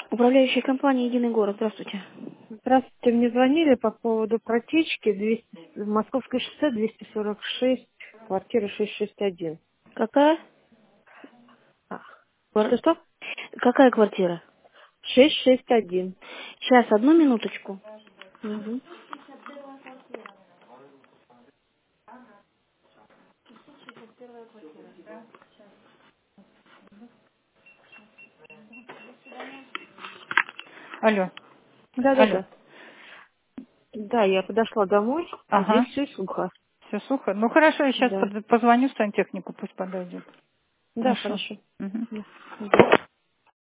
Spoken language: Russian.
Управляющая компания «Единый город». Здравствуйте. Здравствуйте, мне звонили по поводу протечки 200, Московское шоссе 246, квартира 661. Какая? А, Квар- что-что? Какая квартира? 661. Сейчас, одну минуточку. Угу. Алло, алло. Да-да-да. Да, я подошла домой, а здесь Ага, все сухо. все сухо. Ну хорошо, я сейчас Да. позвоню сантехнику, пусть подойдет. Да, Хорошо. хорошо. Мгм. Да. Мгм.